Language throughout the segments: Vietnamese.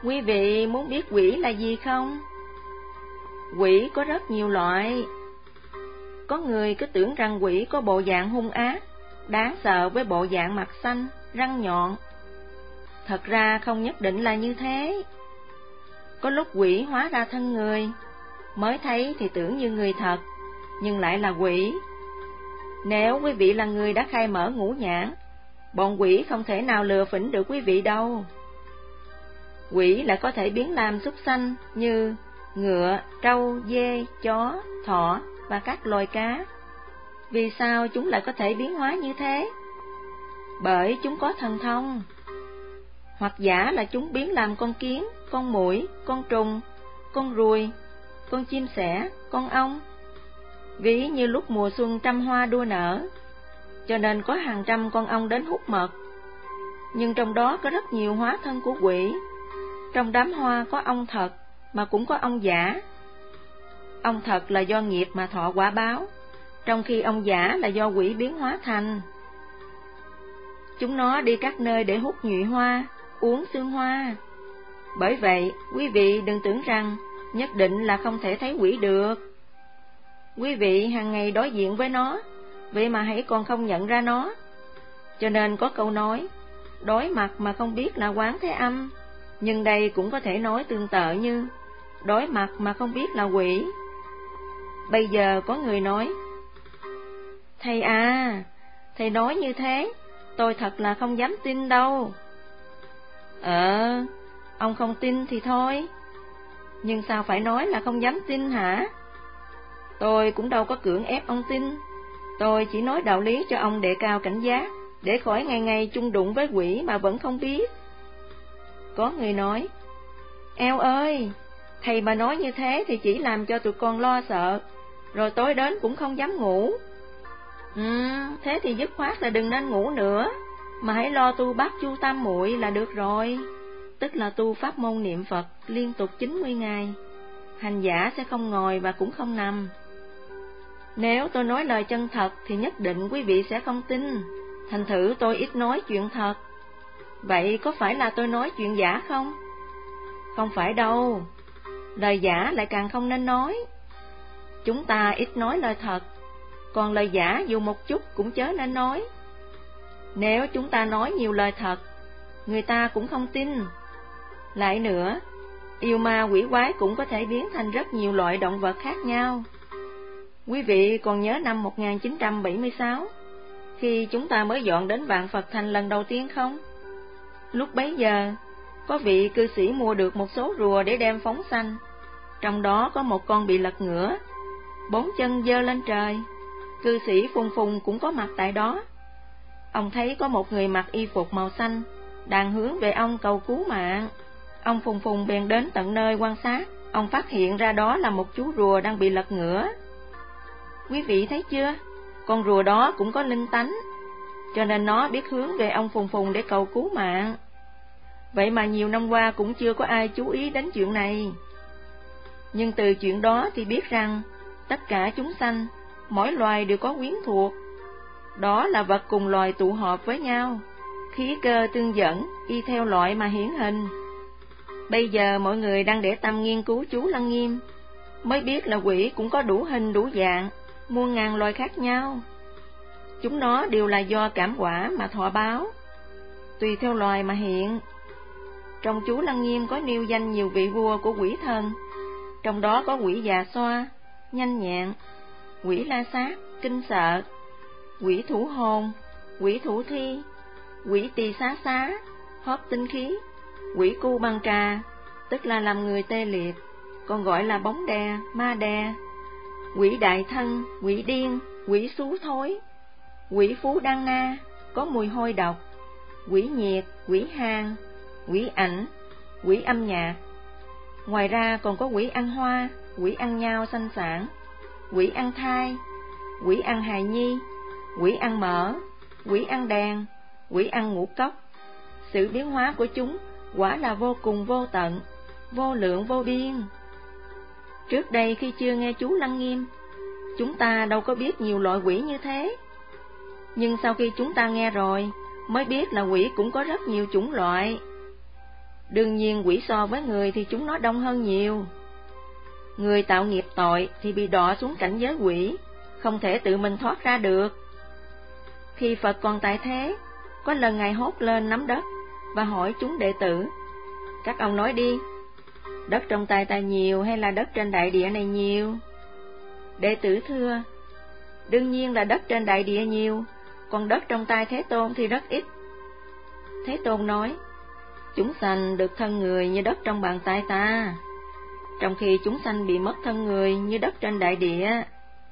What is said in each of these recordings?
Quý vị muốn biết quỷ là gì không? Quỷ có rất nhiều loại. Có người cứ tưởng rằng quỷ có bộ dạng hung ác, đáng sợ với bộ dạng mặt xanh, răng nhọn. Thật ra không nhất định là như thế. Có lúc quỷ hóa ra thân người, mới thấy thì tưởng như người thật, nhưng lại là quỷ. Nếu quý vị là người đã khai mở ngũ nhãn, bọn quỷ không thể nào lừa phỉnh được quý vị đâu. Quỷ lại có thể biến làm súc sanh như ngựa, trâu, dê, chó, thỏ và các loài cá. Vì sao chúng lại có thể biến hóa như thế? Bởi chúng có thần thông. Hoặc giả là chúng biến làm con kiến, con muỗi, con trùng, con ruồi, con chim sẻ, con ong. Ví như lúc mùa xuân trăm hoa đua nở, cho nên có hàng trăm con ong đến hút mật. Nhưng trong đó có rất nhiều hóa thân của quỷ. Trong đám hoa có ong thật, mà cũng có ong giả. Ong thật là do nghiệp mà thọ quả báo, trong khi ong giả là do quỷ biến hóa thành. Chúng nó đi các nơi để hút nhụy hoa, uống xương hoa. Bởi vậy, quý vị đừng tưởng rằng nhất định là không thể thấy quỷ được. Quý vị hàng ngày đối diện với nó, vậy mà hãy còn không nhận ra nó. Cho nên có câu nói, đối mặt mà không biết là Quán Thế Âm. Nhưng đây cũng có thể nói tương tự như, đối mặt mà không biết là quỷ. Bây giờ có người nói, thầy à, thầy nói như thế, tôi thật là không dám tin đâu. Ông không tin thì thôi. Nhưng sao phải nói là không dám tin hả? Tôi cũng đâu có cưỡng ép ông tin. Tôi chỉ nói đạo lý cho ông đề cao cảnh giác, để khỏi ngày ngày chung đụng với quỷ mà vẫn không biết. Có người nói, eo ơi, thầy mà nói như thế thì chỉ làm cho tụi con lo sợ, rồi tối đến cũng không dám ngủ. Thế thì dứt khoát là đừng nên ngủ nữa, mà hãy lo tu bát chu tam muội là được rồi. Tức là tu pháp môn niệm Phật liên tục 90 ngày. Hành giả sẽ không ngồi và cũng không nằm. Nếu tôi nói lời chân thật thì nhất định quý vị sẽ không tin. Thành thử tôi ít nói chuyện thật. Vậy có phải là tôi nói chuyện giả không? Không phải đâu. Lời giả lại càng không nên nói. Chúng ta ít nói lời thật, còn lời giả dù một chút cũng chớ nên nói. Nếu chúng ta nói nhiều lời thật, người ta cũng không tin. Lại nữa, yêu ma quỷ quái cũng có thể biến thành rất nhiều loại động vật khác nhau. Quý vị còn nhớ năm 1976, khi chúng ta mới dọn đến Vạn Phật Thành lần đầu tiên không? Lúc bấy giờ, có vị cư sĩ mua được một số rùa để đem phóng sanh. Trong đó có một con bị lật ngửa, 4 chân giơ lên trời. Cư sĩ Phùng Phùng cũng có mặt tại đó. Ông thấy có một người mặc y phục màu xanh đang hướng về ông cầu cứu mạng. Ông Phùng Phùng bèn đến tận nơi quan sát. Ông phát hiện ra đó là một chú rùa đang bị lật ngửa. Quý vị thấy chưa? Con rùa đó cũng có linh tánh, cho nên nó biết hướng về ông Phùng Phùng để cầu cứu mạng. Vậy mà nhiều năm qua cũng chưa có ai chú ý đến chuyện này. Nhưng từ chuyện đó thì biết rằng tất cả chúng sanh, mỗi loài đều có quyến thuộc. Đó là vật cùng loài tụ họp với nhau, khí cơ tương dẫn, y theo loại mà hiển hình. Bây giờ mọi người đang để tâm nghiên cứu chú Lăng Nghiêm, mới biết là quỷ cũng có đủ hình đủ dạng, muôn ngàn loài khác nhau. Chúng nó đều là do cảm quả mà thọ báo, tùy theo loài mà hiện. Trong chú Lăng Nghiêm có nêu danh nhiều vị vua của quỷ thần, trong đó có quỷ Già Xoa, Nhanh Nhẹn, quỷ La Sát, Kinh Sợ, quỷ Thủ Hồn, quỷ Thủ Thi, quỷ Tỳ Xá Xá, Hóp Tinh Khí, quỷ Cu Băng Trà, tức là làm người tê liệt, còn gọi là bóng đè, ma đè, quỷ Đại Thân, quỷ Điên, quỷ Xú Thối, quỷ Phú Đăng Na, có mùi hôi độc, quỷ Nhiệt, quỷ Hàn, quỷ Ảnh, quỷ Âm Nhạc. Ngoài ra còn có quỷ ăn hoa, quỷ ăn nhau sanh sản, quỷ ăn thai, quỷ ăn hài nhi, quỷ ăn mỡ, quỷ ăn đèn, quỷ ăn ngũ cốc. Sự biến hóa của chúng quả là vô cùng vô tận, vô lượng vô biên. Trước đây khi chưa nghe chú Lăng Nghiêm, chúng ta đâu có biết nhiều loại quỷ như thế. Nhưng sau khi chúng ta nghe rồi, mới biết là quỷ cũng có rất nhiều chủng loại. Đương nhiên quỷ so với người thì chúng nó đông hơn nhiều. Người tạo nghiệp tội thì bị đọa xuống cảnh giới quỷ, không thể tự mình thoát ra được. Khi Phật còn tại thế, có lần Ngài hốt lên nắm đất và hỏi chúng đệ tử: các ông nói đi, đất trong tay ta nhiều hay là đất trên đại địa này nhiều? Đệ tử thưa: đương nhiên là đất trên đại địa nhiều, còn đất trong tay Thế Tôn thì rất ít. Thế Tôn nói: chúng sanh được thân người như đất trong bàn tay ta, trong khi chúng sanh bị mất thân người như đất trên đại địa.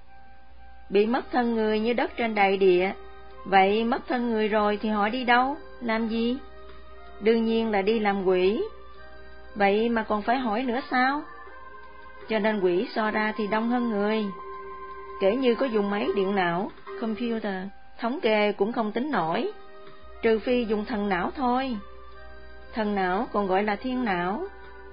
Bị mất thân người như đất trên đại địa, vậy mất thân người rồi thì họ đi đâu, làm gì? Đương nhiên là đi làm quỷ. Vậy mà còn phải hỏi nữa sao? Cho nên quỷ so ra thì đông hơn người. Kể như có dùng máy điện não, computer, thống kê cũng không tính nổi, trừ phi dùng thần não thôi. Thần não còn gọi là thiên não.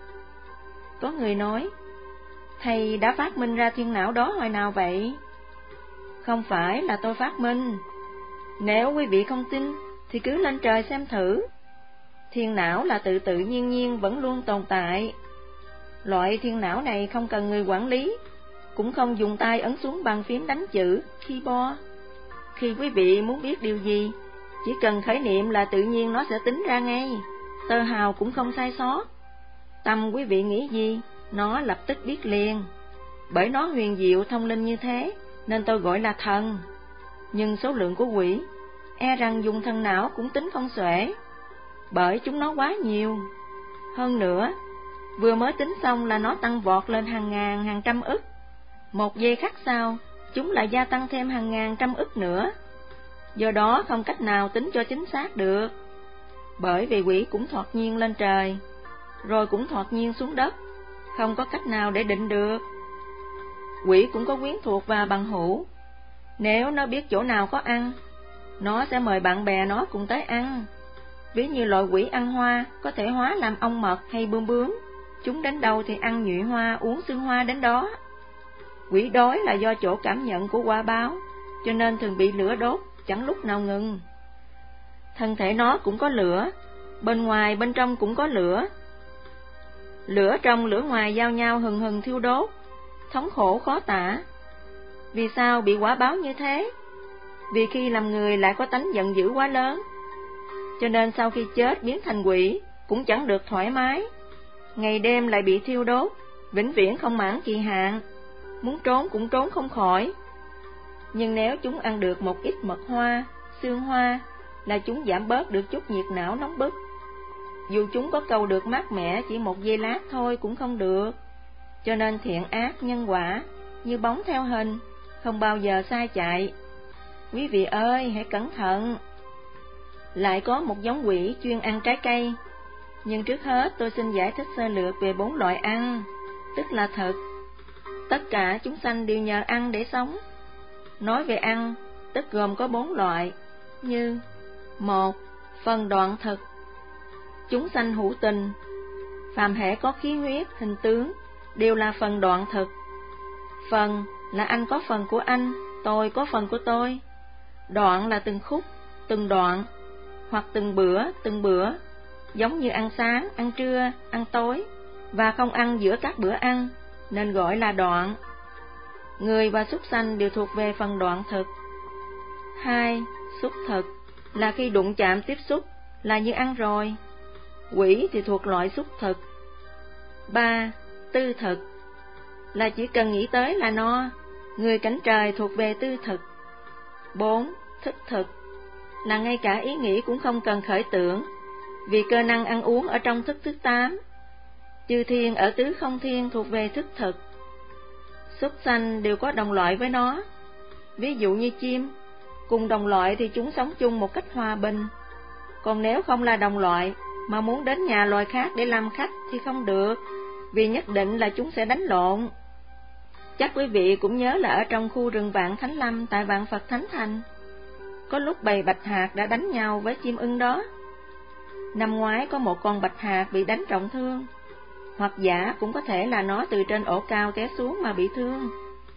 Có người nói: thầy đã phát minh ra thiên não đó hồi nào vậy? Không phải là tôi phát minh. Nếu quý vị không tin thì cứ lên trời xem thử. Thiên não là tự tự nhiên vẫn luôn tồn tại. Loại thiên não này không cần người quản lý, cũng không dùng tay ấn xuống bàn phím đánh chữ, keyboard. Khi quý vị muốn biết điều gì, chỉ cần khởi niệm là tự nhiên nó sẽ tính ra ngay, tơ hào cũng không sai sót. Tâm quý vị nghĩ gì, nó lập tức biết liền. Bởi nó huyền diệu thông linh như thế, nên tôi gọi là thần. Nhưng số lượng của quỷ, e rằng dùng thần não cũng tính không xuể, bởi chúng nó quá nhiều. Hơn nữa, vừa mới tính xong là nó tăng vọt lên hàng ngàn, hàng trăm ức. Một giây khắc sau, chúng lại gia tăng thêm hàng ngàn, trăm ức nữa. Do đó không cách nào tính cho chính xác được. Bởi vì quỷ cũng thoạt nhiên lên trời, rồi cũng thoạt nhiên xuống đất, không có cách nào để định được. Quỷ cũng có quyến thuộc và bằng hữu. Nếu nó biết chỗ nào có ăn, nó sẽ mời bạn bè nó cùng tới ăn. Ví như loại quỷ ăn hoa, có thể hóa làm ong mật hay bươm bướm, chúng đến đâu thì ăn nhụy hoa, uống xương hoa đến đó. Quỷ đói là do chỗ cảm nhận của quả báo, cho nên thường bị lửa đốt, chẳng lúc nào ngừng. Thân thể nó cũng có lửa, bên ngoài bên trong cũng có lửa. Lửa trong lửa ngoài giao nhau hừng hừng thiêu đốt, thống khổ khó tả. Vì sao bị quả báo như thế? Vì khi làm người lại có tánh giận dữ quá lớn, cho nên sau khi chết biến thành quỷ cũng chẳng được thoải mái. Ngày đêm lại bị thiêu đốt, vĩnh viễn không mãn kỳ hạn, muốn trốn cũng trốn không khỏi. Nhưng nếu chúng ăn được một ít mật hoa, xương hoa, là chúng giảm bớt được chút nhiệt não nóng bức. Dù chúng có cầu được mát mẻ chỉ một giây lát thôi cũng không được. Cho nên thiện ác nhân quả như bóng theo hình, không bao giờ sai chạy. Quý vị ơi, hãy cẩn thận. Lại có một giống quỷ chuyên ăn trái cây. Nhưng trước hết tôi xin giải thích sơ lược về 4 loại ăn, tức là thực. Tất cả chúng sanh đều nhờ ăn để sống. Nói về ăn, tức gồm có 4 loại, như: 1. Phần đoạn thực. Chúng sanh hữu tình, phàm hễ có khí huyết, hình tướng, đều là phần đoạn thực. Phần là anh có phần của anh, tôi có phần của tôi. Đoạn là từng khúc, từng đoạn, hoặc từng bữa, giống như ăn sáng, ăn trưa, ăn tối, và không ăn giữa các bữa ăn, nên gọi là đoạn. Người và súc sanh đều thuộc về phần đoạn thực. 2. Xúc thực là khi đụng chạm tiếp xúc, là như ăn rồi. Quỷ thì thuộc loại xúc thực. 3. Tư thực là chỉ cần nghĩ tới là no, người cảnh trời thuộc về tư thực. 4. Thức thực là ngay cả ý nghĩ cũng không cần khởi tưởng, vì cơ năng ăn uống ở trong thức thứ 8. Chư thiên ở tứ không thiên thuộc về thức thực. Súc sanh đều có đồng loại với nó. Ví dụ như chim, cùng đồng loại thì chúng sống chung một cách hòa bình. Còn nếu không là đồng loại, mà muốn đến nhà loài khác để làm khách thì không được, vì nhất định là chúng sẽ đánh lộn. Chắc quý vị cũng nhớ là ở trong khu rừng Vạn Thánh Lâm tại Vạn Phật Thánh Thành, có lúc bầy bạch hạc đã đánh nhau với chim ưng đó. Năm ngoái có một con bạch hạc bị đánh trọng thương, hoặc giả cũng có thể là nó từ trên ổ cao té xuống mà bị thương.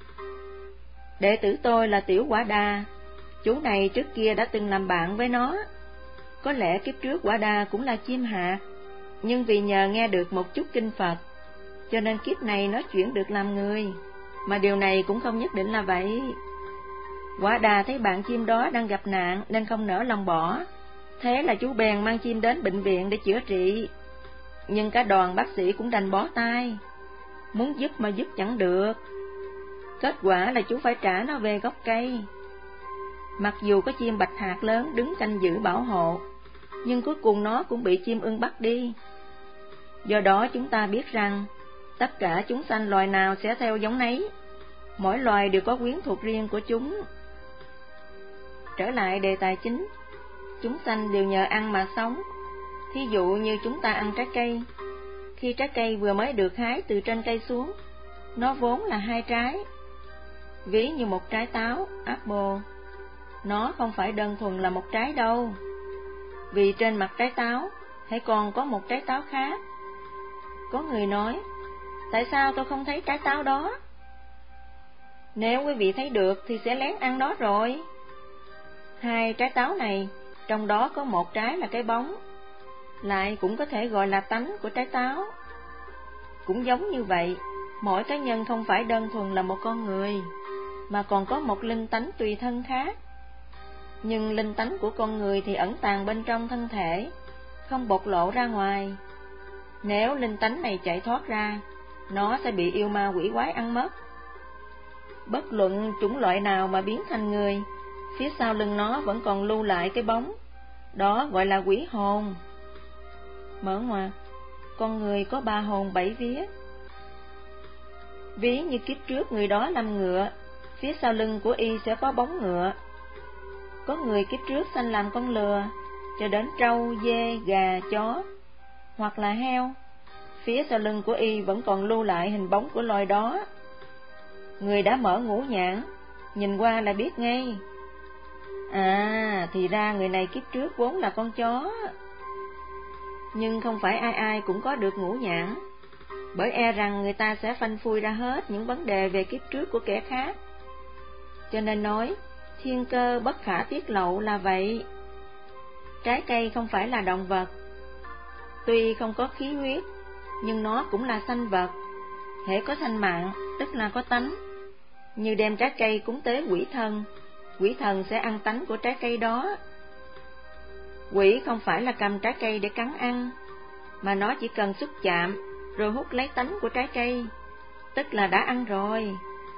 Đệ tử tôi là Tiểu Quả Đà, chú này trước kia đã từng làm bạn với nó. Có lẽ kiếp trước Quả Đà cũng là chim hạc, nhưng vì nhờ nghe được một chút kinh Phật, cho nên kiếp này nó chuyển được làm người, mà điều này cũng không nhất định là vậy. Quả Đà thấy bạn chim đó đang gặp nạn nên không nỡ lòng bỏ, thế là chú bèn mang chim đến bệnh viện để chữa trị. Nhưng cả đoàn bác sĩ cũng đành bó tay, muốn giúp mà giúp chẳng được. Kết quả là chú phải trả nó về gốc cây. Mặc dù có chim bạch hạc lớn đứng canh giữ bảo hộ, nhưng cuối cùng nó cũng bị chim ưng bắt đi. Do đó chúng ta biết rằng, tất cả chúng sanh loài nào sẽ theo giống nấy, mỗi loài đều có quyến thuộc riêng của chúng. Trở lại đề tài chính, chúng sanh đều nhờ ăn mà sống. Thí dụ như chúng ta ăn trái cây, khi trái cây vừa mới được hái từ trên cây xuống, nó vốn là 2 trái. Ví như một trái táo, apple, nó không phải đơn thuần là một trái đâu, vì trên mặt trái táo hãy còn có một trái táo khác. Có người nói, tại sao tôi không thấy trái táo đó? Nếu quý vị thấy được thì sẽ lén ăn nó rồi. 2 trái táo này, trong đó có một trái là cái bóng, lại cũng có thể gọi là tánh của trái táo. Cũng giống như vậy, mỗi cá nhân không phải đơn thuần là một con người, mà còn có một linh tánh tùy thân khác. Nhưng linh tánh của con người thì ẩn tàng bên trong thân thể, không bộc lộ ra ngoài. Nếu linh tánh này chạy thoát ra, nó sẽ bị yêu ma quỷ quái ăn mất. Bất luận chủng loại nào mà biến thành người, phía sau lưng nó vẫn còn lưu lại cái bóng, đó gọi là quỷ hồn. Mở ngoặc, con người có 3 hồn 7 vía. Ví như kiếp trước người đó làm ngựa, phía sau lưng của y sẽ có bóng ngựa. Có người kiếp trước sanh làm con lừa, cho đến trâu, dê, gà, chó, hoặc là heo, phía sau lưng của y vẫn còn lưu lại hình bóng của loài đó. Người đã mở ngũ nhãn, nhìn qua là biết ngay. À, thì ra người này kiếp trước vốn là con chó. Nhưng không phải ai ai cũng có được ngũ nhãn, bởi e rằng người ta sẽ phanh phui ra hết những vấn đề về kiếp trước của kẻ khác. Cho nên nói, thiên cơ bất khả tiết lộ là vậy. Trái cây không phải là động vật, tuy không có khí huyết, nhưng nó cũng là sanh vật. Hễ có sanh mạng, tức là có tánh. Như đem trái cây cúng tế quỷ thần sẽ ăn tánh của trái cây đó. Quỷ không phải là cầm trái cây để cắn ăn, mà nó chỉ cần xúc chạm, rồi hút lấy tánh của trái cây, tức là đã ăn rồi.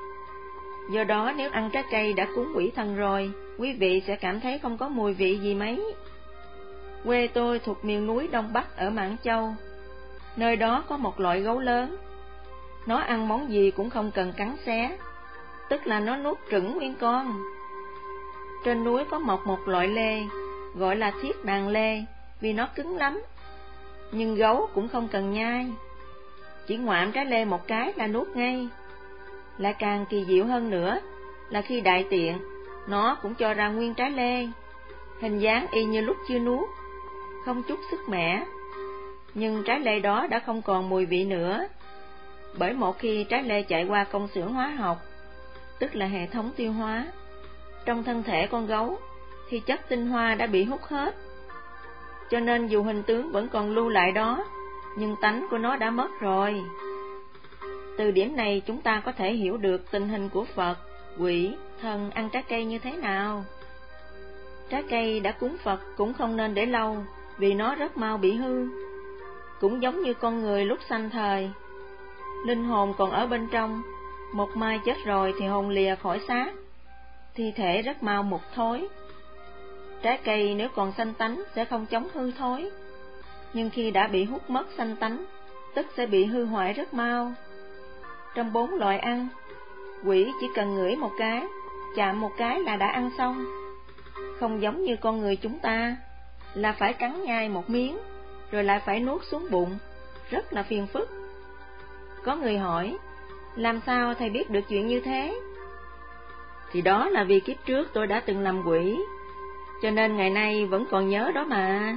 Do đó nếu ăn trái cây đã cúng quỷ thần rồi, quý vị sẽ cảm thấy không có mùi vị gì mấy. Quê tôi thuộc miền núi Đông Bắc ở Mãn Châu, nơi đó có một loại gấu lớn. Nó ăn món gì cũng không cần cắn xé, tức là nó nuốt trửng nguyên con. Trên núi có mọc một loại lê, gọi là thiết đàn lê, vì nó cứng lắm. Nhưng gấu cũng không cần nhai, chỉ ngoạm trái lê một cái là nuốt ngay. Lại càng kỳ diệu hơn nữa là khi đại tiện, nó cũng cho ra nguyên trái lê, hình dáng y như lúc chưa nuốt, không chút sức mẻ. Nhưng trái lê đó đã không còn mùi vị nữa, bởi một khi trái lê chạy qua công xưởng hóa học, tức là hệ thống tiêu hóa, trong thân thể con gấu, thì chất tinh hoa đã bị hút hết. Cho nên dù hình tướng vẫn còn lưu lại đó, nhưng tánh của nó đã mất rồi. Từ điểm này chúng ta có thể hiểu được tình hình của Phật, quỷ, thần ăn trái cây như thế nào. Trái cây đã cúng Phật cũng không nên để lâu, vì nó rất mau bị hư. Cũng giống như con người lúc sanh thời, linh hồn còn ở bên trong, một mai chết rồi thì hồn lìa khỏi xác, thi thể rất mau mục thối. Trái cây nếu còn sanh tánh sẽ không chống hư thối, nhưng khi đã bị hút mất sanh tánh, tức sẽ bị hư hoại rất mau. Trong 4 loại ăn, quỷ chỉ cần ngửi một cái, chạm một cái là đã ăn xong. Không giống như con người chúng ta, là phải cắn nhai một miếng, rồi lại phải nuốt xuống bụng, rất là phiền phức. Có người hỏi, làm sao thầy biết được chuyện như thế? Thì đó là vì kiếp trước tôi đã từng làm quỷ, cho nên ngày nay vẫn còn nhớ đó mà.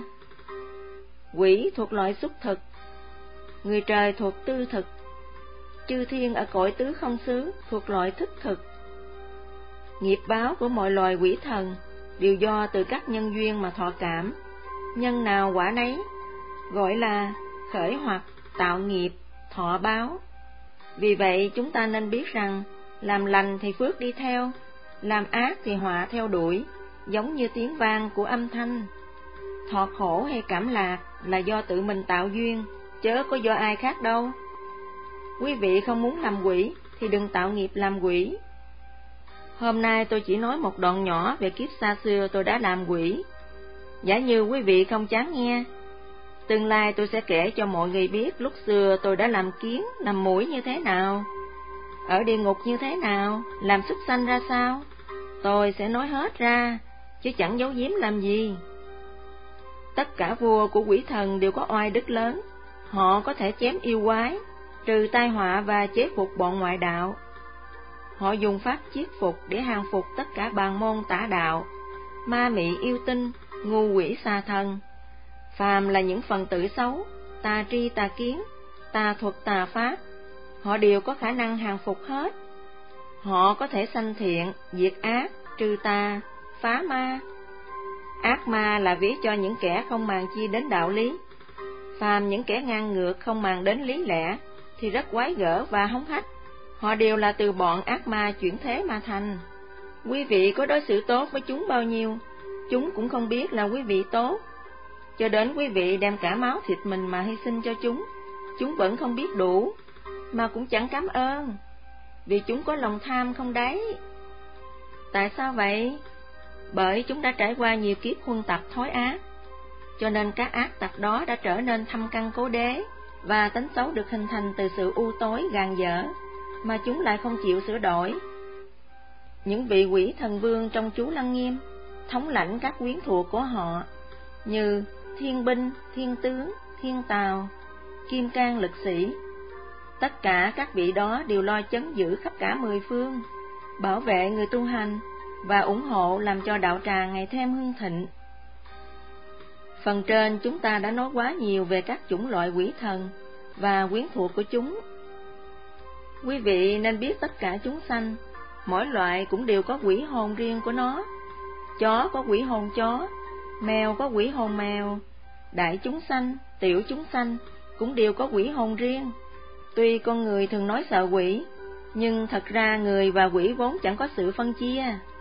Quỷ thuộc loại xúc thực, người trời thuộc tư thực, chư thiên ở cõi tứ không xứ thuộc loại thức thực. Nghiệp báo của mọi loài quỷ thần đều do từ các nhân duyên mà thọ cảm, nhân nào quả nấy, gọi là khởi hoặc, tạo nghiệp, thọ báo. Vì vậy chúng ta nên biết rằng, làm lành thì phước đi theo, làm ác thì họa theo đuổi, giống như tiếng vang của âm thanh. Thọ khổ hay cảm lạc là do tự mình tạo duyên, chớ có do ai khác đâu. Quý vị không muốn làm quỷ thì đừng tạo nghiệp làm quỷ. Hôm nay tôi chỉ nói một đoạn nhỏ về kiếp xa xưa tôi đã làm quỷ. Giả như quý vị không chán nghe, tương lai tôi sẽ kể cho mọi người biết lúc xưa tôi đã làm kiến, làm muỗi như thế nào, ở địa ngục như thế nào, làm súc sanh ra sao. Tôi sẽ nói hết ra, chứ chẳng giấu giếm làm gì. Tất cả vua của quỷ thần đều có oai đức lớn, họ có thể chém yêu quái, trừ tai họa và chế phục bọn ngoại đạo. Họ dùng pháp chiết phục để hàng phục tất cả bàn môn tả đạo, ma mị yêu tinh, ngu quỷ xà thần. Phàm là những phần tử xấu, tà tri tà kiến, tà thuật tà pháp, họ đều có khả năng hàng phục hết. Họ có thể sanh thiện, diệt ác, trừ tà, phá ma. Ác ma là ví cho những kẻ không màng chi đến đạo lý. Phàm những kẻ ngang ngược không màng đến lý lẽ thì rất quái gở và hống hách. Họ đều là từ bọn ác ma chuyển thế mà thành. Quý vị có đối xử tốt với chúng bao nhiêu, chúng cũng không biết là quý vị tốt. Cho đến quý vị đem cả máu thịt mình mà hy sinh cho chúng vẫn không biết đủ, mà cũng chẳng cảm ơn, vì chúng có lòng tham không đáy. Tại sao vậy? Bởi chúng đã trải qua nhiều kiếp huân tập thối ác, cho nên các ác tặc đó đã trở nên thâm căn cố đế, và tánh xấu được hình thành từ sự u tối gàn dở, mà chúng lại không chịu sửa đổi. Những vị quỷ thần vương trong chú Lăng Nghiêm thống lãnh các quyến thuộc của họ như Thiên Binh, Thiên Tướng, Thiên Tào, Kim Cang Lực Sĩ. Tất cả các vị đó đều lo chấn giữ khắp cả 10 phương, bảo vệ người tu hành và ủng hộ làm cho đạo tràng ngày thêm hưng thịnh. Phần trên chúng ta đã nói quá nhiều về các chủng loại quỷ thần và quyến thuộc của chúng. Quý vị nên biết tất cả chúng sanh, mỗi loại cũng đều có quỷ hồn riêng của nó. Chó có quỷ hồn chó, mèo có quỷ hồn mèo, đại chúng sanh, tiểu chúng sanh cũng đều có quỷ hồn riêng. Tuy con người thường nói sợ quỷ, nhưng thật ra người và quỷ vốn chẳng có sự phân chia.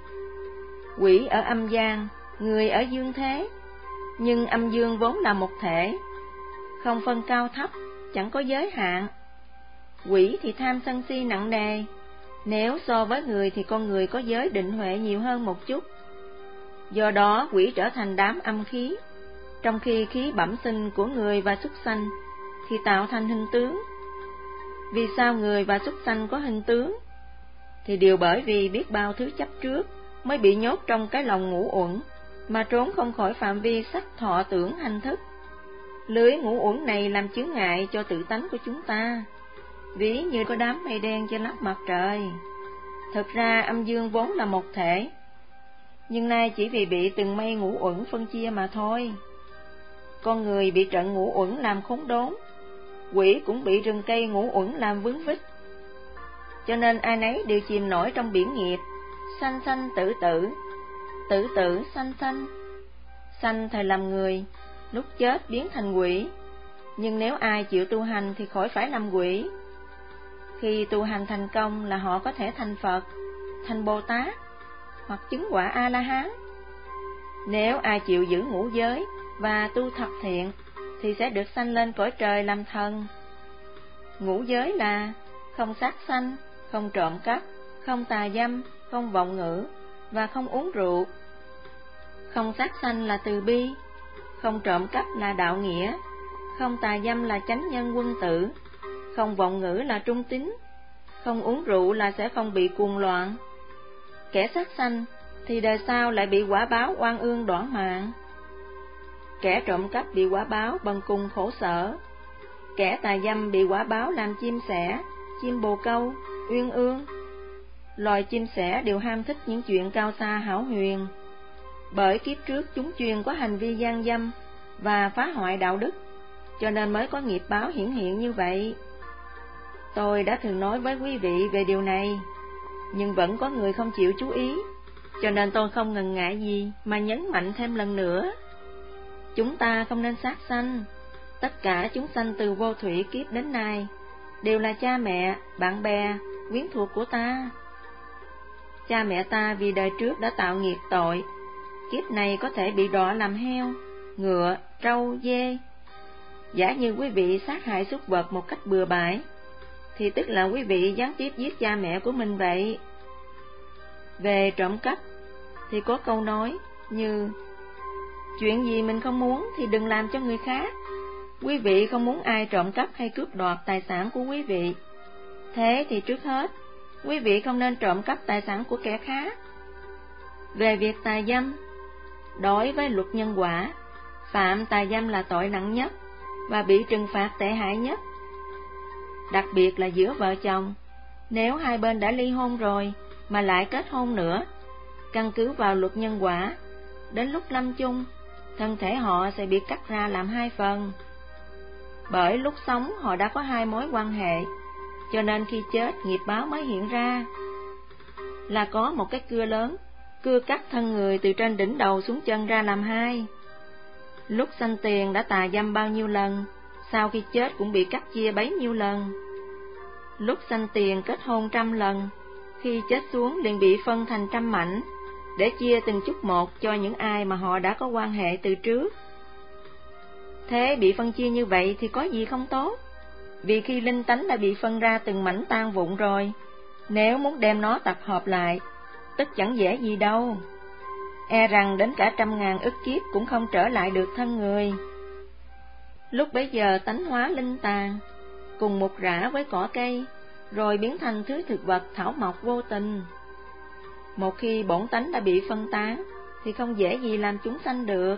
Quỷ ở âm gian, người ở dương thế, nhưng âm dương vốn là một thể, không phân cao thấp, chẳng có giới hạn. Quỷ thì tham sân si nặng nề, nếu so với người thì con người có giới định huệ nhiều hơn một chút. Do đó quỷ trở thành đám âm khí, trong khi khí bẩm sinh của người và súc sanh thì tạo thành hình tướng. Vì sao người và súc sanh có hình tướng? Thì đều bởi vì biết bao thứ chấp trước mới bị nhốt trong cái lòng ngũ uẩn, mà trốn không khỏi phạm vi sắc thọ tưởng hành thức. Lưới ngũ uẩn này làm chướng ngại cho tự tánh của chúng ta, ví như có đám mây đen trên nắp mặt trời. Thực ra âm dương vốn là một thể, nhưng nay chỉ vì bị từng mây ngũ uẩn phân chia mà thôi. Con người bị trận ngũ uẩn làm khốn đốn, quỷ cũng bị rừng cây ngũ uẩn làm vướng vít. Cho nên ai nấy đều chìm nổi trong biển nghiệp, sanh sanh tử tử, tử tử sanh sanh. Sanh thời làm người, lúc chết biến thành quỷ, nhưng nếu ai chịu tu hành thì khỏi phải làm quỷ. Khi tu hành thành công là họ có thể thành Phật, thành Bồ Tát, hoặc chứng quả A-la-hán. Nếu ai chịu giữ ngũ giới và tu thập thiện thì sẽ được sanh lên cõi trời làm thần. Ngũ giới là không sát sanh, không trộm cắp, không tà dâm, không vọng ngữ và không uống rượu. Không sát sanh là từ bi, không trộm cắp là đạo nghĩa, không tà dâm là chánh nhân quân tử, không vọng ngữ là trung tín, không uống rượu là sẽ không bị cuồng loạn. Kẻ sát sanh thì đời sau lại bị quả báo oan ương đoản mạng. Kẻ trộm cắp bị quả báo bần cùng khổ sở. Kẻ tà dâm bị quả báo làm chim sẻ, chim bồ câu, uyên ương. Loài chim sẻ đều ham thích những chuyện cao xa hão huyền, bởi kiếp trước chúng chuyên có hành vi gian dâm và phá hoại đạo đức, cho nên mới có nghiệp báo hiển hiện như vậy. Tôi đã thường nói với quý vị về điều này, nhưng vẫn có người không chịu chú ý, cho nên tôi không ngần ngại gì mà nhấn mạnh thêm lần nữa. Chúng ta không nên sát sanh, Tất cả chúng sanh từ vô thủy kiếp đến nay đều là cha mẹ, bạn bè, quyến thuộc của ta. Cha mẹ ta vì đời trước đã tạo nghiệp tội, kiếp này có thể bị đọa làm heo, ngựa, trâu, dê. Giả như quý vị sát hại súc vật một cách bừa bãi, thì tức là quý vị gián tiếp giết cha mẹ của mình vậy. Về trộm cắp, thì có câu nói như: chuyện gì mình không muốn thì đừng làm cho người khác. Quý vị không muốn ai trộm cắp hay cướp đoạt tài sản của quý vị. Thế thì trước hết, quý vị không nên trộm cắp tài sản của kẻ khác. Về việc tà dâm, đối với luật nhân quả, phạm tà dâm là tội nặng nhất và bị trừng phạt tệ hại nhất. Đặc biệt là giữa vợ chồng, nếu hai bên đã ly hôn rồi mà lại kết hôn nữa, căn cứ vào luật nhân quả, đến lúc lâm chung, thân thể họ sẽ bị cắt ra làm hai phần. Bởi lúc sống họ đã có hai mối quan hệ, cho nên khi chết nghiệp báo mới hiện ra. Là có một cái cưa lớn, cưa cắt thân người từ trên đỉnh đầu xuống chân ra làm hai. Lúc sanh tiền đã tà dâm bao nhiêu lần, sau khi chết cũng bị cắt chia bấy nhiêu lần. Lúc sanh tiền kết hôn 100 lần, khi chết xuống liền bị phân thành 100 mảnh, để chia từng chút một cho những ai mà họ đã có quan hệ từ trước. Thế bị phân chia như vậy thì có gì không tốt? Vì khi linh tánh đã bị phân ra từng mảnh tan vụn rồi, nếu muốn đem nó tập hợp lại, tất chẳng dễ gì đâu. E rằng đến cả 100.000 ức kiếp cũng không trở lại được thân người. Lúc bấy giờ tánh hóa linh tàn, cùng một rã với cỏ cây, rồi biến thành thứ thực vật thảo mộc vô tình. Một khi bổn tánh đã bị phân tán, thì không dễ gì làm chúng sanh được.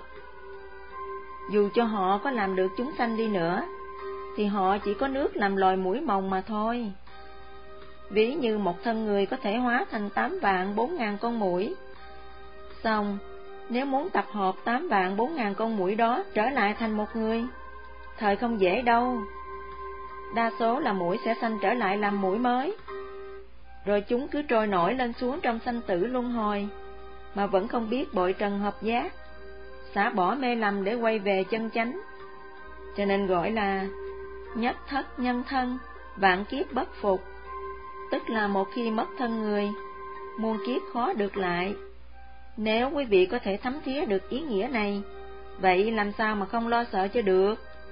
Dù cho họ có làm được chúng sanh đi nữa, thì họ chỉ có nước làm lòi mũi mồng mà thôi. Ví như một thân người có thể hóa thành 8.400.000 con muỗi. Xong, nếu muốn tập hợp 8.400.000 con muỗi đó trở lại thành một người, thời không dễ đâu. Đa số là muỗi sẽ sanh trở lại làm muỗi mới, rồi chúng cứ trôi nổi lên xuống trong sanh tử luân hồi, mà vẫn không biết bội trần hợp giác, xả bỏ mê lầm để quay về chân chánh. Cho nên gọi là nhất thất nhân thân, vạn kiếp bất phục. Tức là một khi mất thân người, muôn kiếp khó được lại. Nếu quý vị có thể thấm thía được ý nghĩa này, vậy làm sao mà không lo sợ cho được.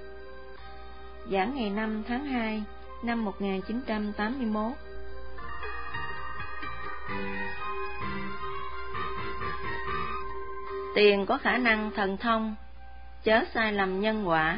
Giảng ngày 5 tháng 2 năm 1981. Tiền có khả năng thần thông, chớ sai lầm nhân quả.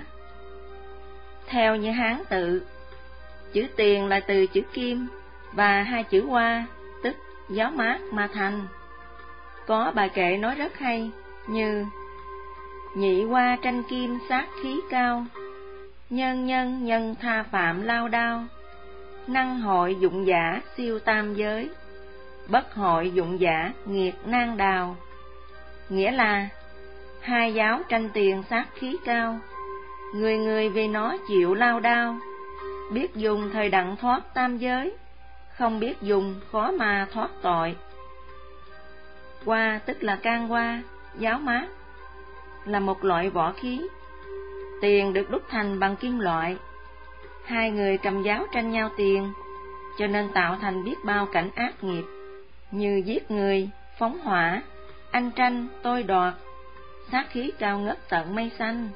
Theo như Hán tự, chữ tiền là từ chữ kim và hai chữ hoa, tức giáo mát mà thành. Có bài kệ nói rất hay như: nhị hoa tranh kim sát khí cao, nhân nhân nhân tha phạm lao đao, năng hội dụng giả siêu tam giới, bất hội dụng giả nghiệt nan đào. Nghĩa là hai giáo tranh tiền sát khí cao, người người vì nó chịu lao đao, biết dùng thời đặng thoát tam giới, không biết dùng khó mà thoát tội. Hoa tức là can hoa, giáo mát, là một loại võ khí. Tiền được đúc thành bằng kim loại. Hai người cầm giáo tranh nhau tiền, cho nên tạo thành biết bao cảnh ác nghiệp, như giết người, phóng hỏa, anh tranh, tôi đoạt, sát khí cao ngất tận mây xanh.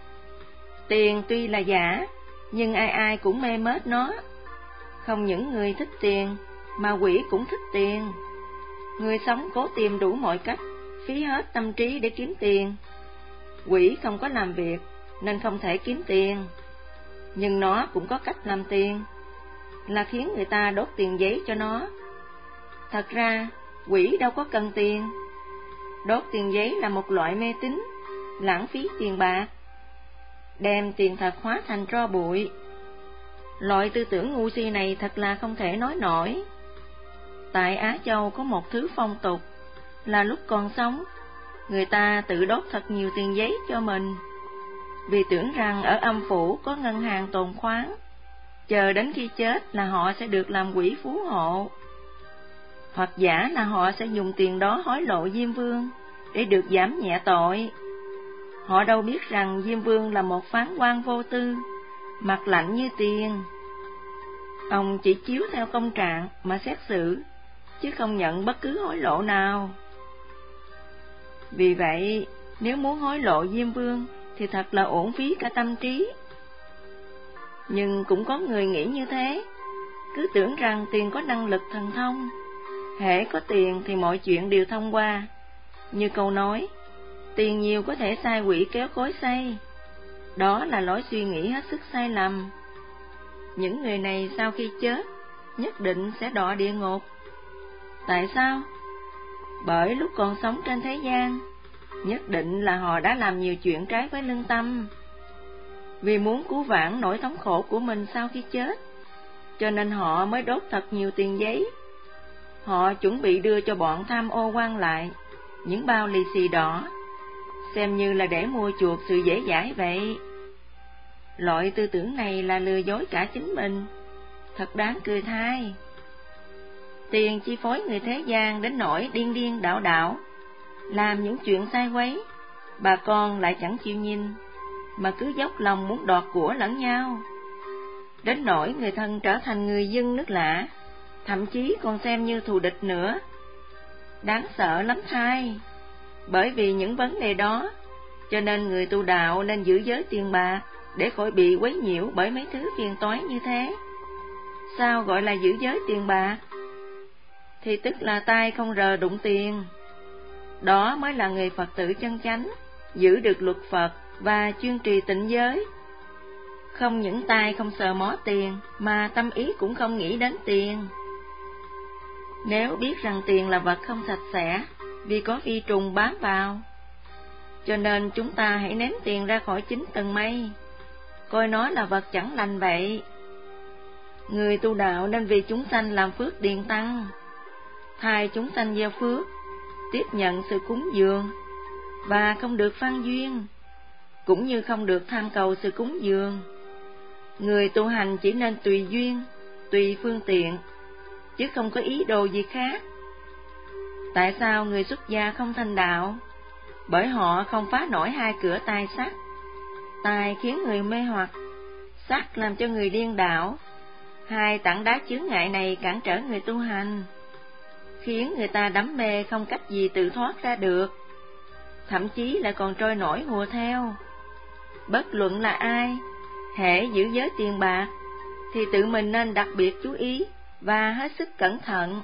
Tiền tuy là giả, nhưng ai ai cũng mê mết nó. Không những người thích tiền, mà quỷ cũng thích tiền. Người sống cố tìm đủ mọi cách, phí hết tâm trí để kiếm tiền. Quỷ không có làm việc, nên không thể kiếm tiền. Nhưng nó cũng có cách làm tiền, là khiến người ta đốt tiền giấy cho nó. Thật ra, quỷ đâu có cần tiền. Đốt tiền giấy là một loại mê tín, lãng phí tiền bạc, đem tiền thật hóa thành tro bụi. Loại tư tưởng ngu si này thật là không thể nói nổi. Tại Á Châu có một thứ phong tục, là lúc còn sống, người ta tự đốt thật nhiều tiền giấy cho mình, vì tưởng rằng ở âm phủ có ngân hàng tồn khoáng, chờ đến khi chết là họ sẽ được làm quỷ phú hộ. Hoặc giả là họ sẽ dùng tiền đó hối lộ Diêm Vương để được giảm nhẹ tội. Họ đâu biết rằng Diêm Vương là một phán quan vô tư, mặt lạnh như tiền. Ông chỉ chiếu theo công trạng mà xét xử, chứ không nhận bất cứ hối lộ nào. Vì vậy, nếu muốn hối lộ Diêm Vương thì thật là uổng phí cả tâm trí. Nhưng cũng có người nghĩ như thế, cứ tưởng rằng tiền có năng lực thần thông, hễ có tiền thì mọi chuyện đều thông qua. Như câu nói, tiền nhiều có thể sai quỷ kéo cối xay. Đó là lối suy nghĩ hết sức sai lầm. Những người này sau khi chết, nhất định sẽ đọa địa ngục. Tại sao? Bởi lúc còn sống trên thế gian, nhất định là họ đã làm nhiều chuyện trái với lương tâm. Vì muốn cứu vãn nỗi thống khổ của mình sau khi chết, cho nên họ mới đốt thật nhiều tiền giấy. Họ chuẩn bị đưa cho bọn tham ô quan lại những bao lì xì đỏ, xem như là để mua chuộc sự dễ dãi vậy. Loại tư tưởng này là lừa dối cả chính mình, thật đáng cười thay. Tiền chi phối người thế gian đến nỗi điên điên đảo đảo, làm những chuyện sai quấy, bà con lại chẳng chịu nhìn, mà cứ dốc lòng muốn đoạt của lẫn nhau. Đến nỗi người thân trở thành người dân nước lạ, thậm chí còn xem như thù địch nữa. Đáng sợ lắm thay. Bởi vì những vấn đề đó, cho nên người tu đạo nên giữ giới tiền bạc, để khỏi bị quấy nhiễu bởi mấy thứ phiền toái như thế. Sao gọi là giữ giới tiền bạc? Thì tức là tay không rờ đụng tiền. Đó mới là người Phật tử chân chánh, giữ được luật Phật và chuyên trì tịnh giới. Không những tay không sờ mó tiền, mà tâm ý cũng không nghĩ đến tiền. Nếu biết rằng tiền là vật không sạch sẽ, vì có vi trùng bám vào, cho nên chúng ta hãy ném tiền ra khỏi chín tầng mây, coi nó là vật chẳng lành vậy. Người tu đạo nên vì chúng sanh làm phước điền tăng, thay chúng sanh gieo phước, tiếp nhận sự cúng dường, và không được phan duyên, cũng như không được tham cầu sự cúng dường. Người tu hành chỉ nên tùy duyên, tùy phương tiện, chứ không có ý đồ gì khác. Tại sao người xuất gia không thành đạo? Bởi họ không phá nổi hai cửa tai sắc. Tai khiến người mê hoặc, sắc làm cho người điên đảo. Hai tảng đá chướng ngại này cản trở người tu hành, khiến người ta đắm mê không cách gì tự thoát ra được, thậm chí lại còn trôi nổi hùa theo. Bất luận là ai, hễ giữ giới tiền bạc, thì tự mình nên đặc biệt chú ý và hết sức cẩn thận.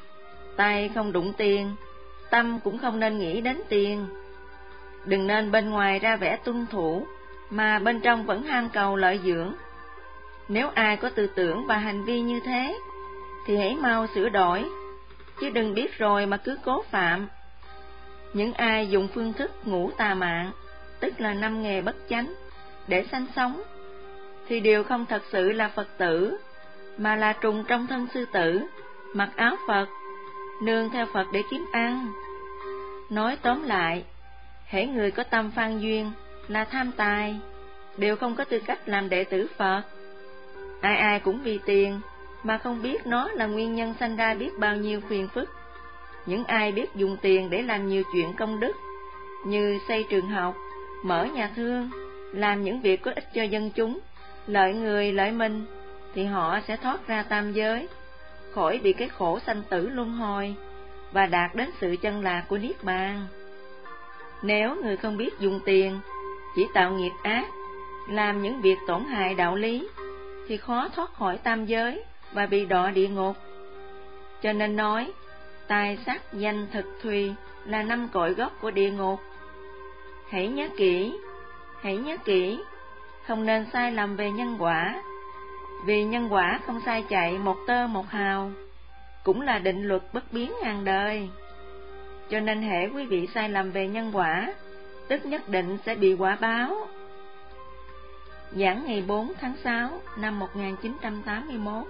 Tay không đụng tiền, tâm cũng không nên nghĩ đến tiền. Đừng nên bên ngoài ra vẻ tuân thủ, mà bên trong vẫn ham cầu lợi dưỡng. Nếu ai có tư tưởng và hành vi như thế, thì hãy mau sửa đổi, chứ đừng biết rồi mà cứ cố phạm. Những ai dùng phương thức ngũ tà mạng, tức là 5 nghề bất chánh, để sanh sống, thì đều không thật sự là Phật tử, mà là trùng trong thân sư tử, mặc áo Phật, nương theo Phật để kiếm ăn. Nói tóm lại, hễ người có tâm phan duyên là tham tài, đều không có tư cách làm đệ tử Phật. Ai ai cũng vì tiền, mà không biết nó là nguyên nhân sanh ra biết bao nhiêu phiền phức. Những ai biết dùng tiền để làm nhiều chuyện công đức, như xây trường học, mở nhà thương, làm những việc có ích cho dân chúng, lợi người lợi mình, thì họ sẽ thoát ra tam giới, khỏi bị cái khổ sanh tử luân hồi, và đạt đến sự chân lạc của Niết Bàn. Nếu người không biết dùng tiền, chỉ tạo nghiệp ác, làm những việc tổn hại đạo lý, thì khó thoát khỏi tam giới và bị đọa địa ngục. Cho nên nói, tài sắc danh thực thùy là 5 cội gốc của địa ngục. Hãy nhớ kỹ, không nên sai lầm về nhân quả, vì nhân quả không sai chạy một tơ một hào, cũng là định luật bất biến ngàn đời. Cho nên hễ quý vị sai lầm về nhân quả, tức nhất định sẽ bị quả báo. Giảng ngày 4 tháng 6 năm 1981.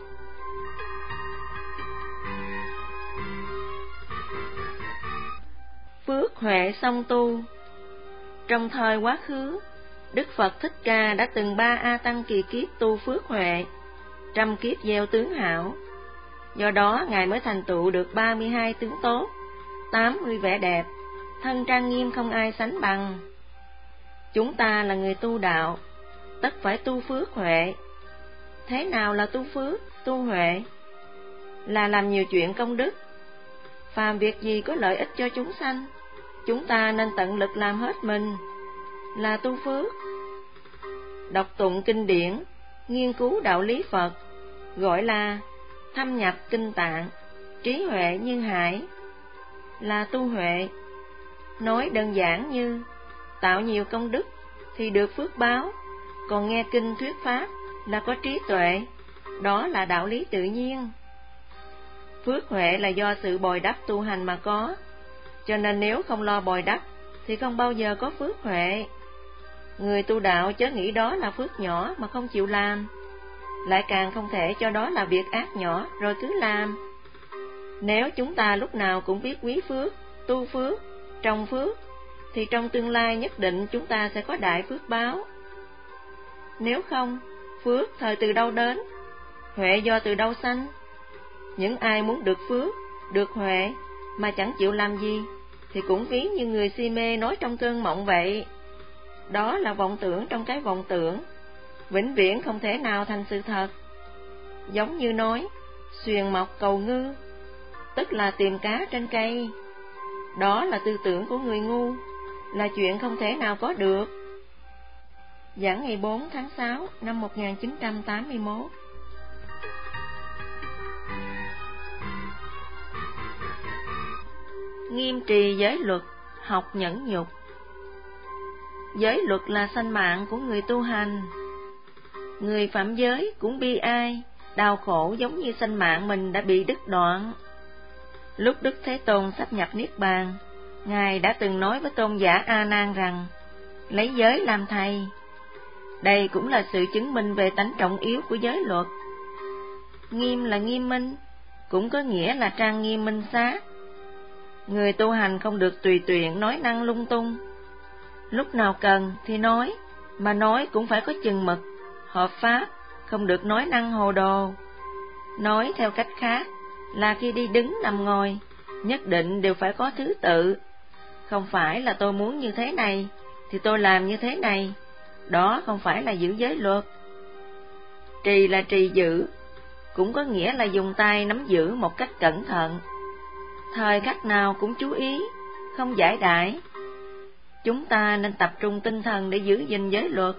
Phước huệ song tu. Trong thời quá khứ, Đức Phật Thích Ca đã từng 3 A Tăng kỳ kiếp tu phước huệ, 100 kiếp gieo tướng hảo. Do đó Ngài mới thành tựu được 32 tướng tốt, 80 vẻ đẹp, thân trang nghiêm không ai sánh bằng. Chúng ta là người tu đạo, tất phải tu phước huệ. Thế nào là tu phước, tu huệ? Là làm nhiều chuyện công đức. Phàm việc gì có lợi ích cho chúng sanh, chúng ta nên tận lực làm hết mình, là tu phước. Đọc tụng kinh điển, nghiên cứu đạo lý Phật, gọi là thâm nhập kinh tạng, trí huệ như hải, là tu huệ. Nói đơn giản như tạo nhiều công đức thì được phước báo, còn nghe kinh thuyết pháp là có trí tuệ, đó là đạo lý tự nhiên. Phước huệ là do sự bồi đắp tu hành mà có, cho nên nếu không lo bồi đắp thì không bao giờ có phước huệ. Người tu đạo chớ nghĩ đó là phước nhỏ mà không chịu làm, lại càng không thể cho đó là việc ác nhỏ rồi cứ làm. Nếu chúng ta lúc nào cũng biết quý phước, tu phước, trồng phước, thì trong tương lai nhất định chúng ta sẽ có đại phước báo. Nếu không, phước thời từ đâu đến, huệ do từ đâu sanh? Những ai muốn được phước, được huệ mà chẳng chịu làm gì, thì cũng ví như người si mê nói trong cơn mộng vậy. Đó là vọng tưởng trong cái vọng tưởng, vĩnh viễn không thể nào thành sự thật. Giống như nói, xuyền mọc cầu ngư, tức là tìm cá trên cây. Đó là tư tưởng của người ngu, là chuyện không thể nào có được. Giảng ngày 4 tháng 6 năm 1981. Nghiêm trì giới luật, học nhẫn nhục. Giới luật là sanh mạng của người tu hành. Người phạm giới cũng bi ai, đau khổ giống như sanh mạng mình đã bị đứt đoạn. Lúc Đức Thế Tôn sắp nhập Niết Bàn, Ngài đã từng nói với tôn giả A Nan rằng, lấy giới làm thầy. Đây cũng là sự chứng minh về tánh trọng yếu của giới luật. Nghiêm là nghiêm minh, cũng có nghĩa là trang nghiêm minh sát. Người tu hành không được tùy tiện nói năng lung tung. Lúc nào cần thì nói, mà nói cũng phải có chừng mực, hợp pháp, không được nói năng hồ đồ. Nói theo cách khác là khi đi đứng nằm ngồi, nhất định đều phải có thứ tự. Không phải là tôi muốn như thế này, thì tôi làm như thế này. Đó không phải là giữ giới luật. Trì là trì giữ, cũng có nghĩa là dùng tay nắm giữ một cách cẩn thận. Thời khắc nào cũng chú ý, không giải đãi. Chúng ta nên tập trung tinh thần để giữ gìn giới luật.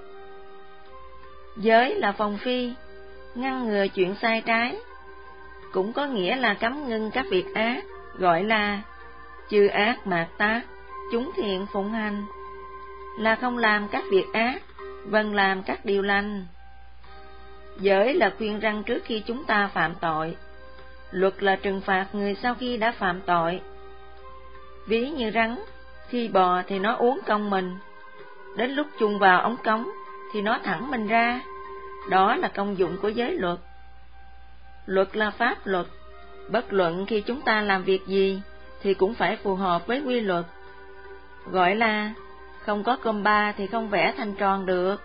Giới là phòng phi, ngăn ngừa chuyện sai trái, cũng có nghĩa là cấm ngưng các việc ác, gọi là chư ác mạt tác, chúng thiện phụng hành, là không làm các việc ác, vâng làm các điều lành. Giới là khuyên răn trước khi chúng ta phạm tội, luật là trừng phạt người sau khi đã phạm tội. Ví như rắn, khi bò thì nó uốn cong mình, đến lúc chùng vào ống cống thì nó thẳng mình ra. Đó là công dụng của giới luật. Luật là pháp luật, bất luận khi chúng ta làm việc gì thì cũng phải phù hợp với quy luật. Gọi là không có cơm ba thì không vẽ thành tròn được.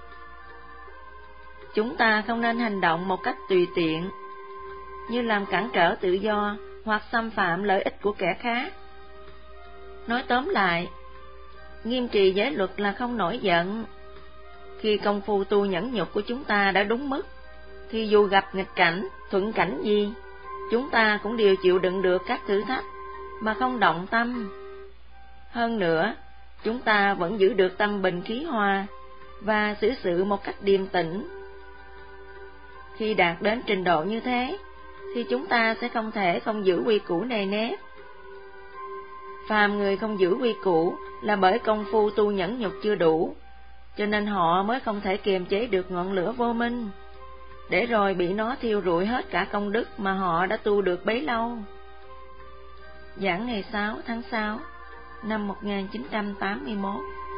Chúng ta không nên hành động một cách tùy tiện, như làm cản trở tự do hoặc xâm phạm lợi ích của kẻ khác. Nói tóm lại, nghiêm trì giới luật là không nổi giận. Khi công phu tu nhẫn nhục của chúng ta đã đúng mức, thì dù gặp nghịch cảnh, thuận cảnh gì, chúng ta cũng đều chịu đựng được các thử thách mà không động tâm. Hơn nữa, chúng ta vẫn giữ được tâm bình khí hòa và xử sự một cách điềm tĩnh. Khi đạt đến trình độ như thế, thì chúng ta sẽ không thể không giữ quy củ nề nếp. Phàm người không giữ quy củ là bởi công phu tu nhẫn nhục chưa đủ, cho nên họ mới không thể kiềm chế được ngọn lửa vô minh, để rồi bị nó thiêu rụi hết cả công đức mà họ đã tu được bấy lâu. Giảng ngày 6 tháng 6 năm 1981.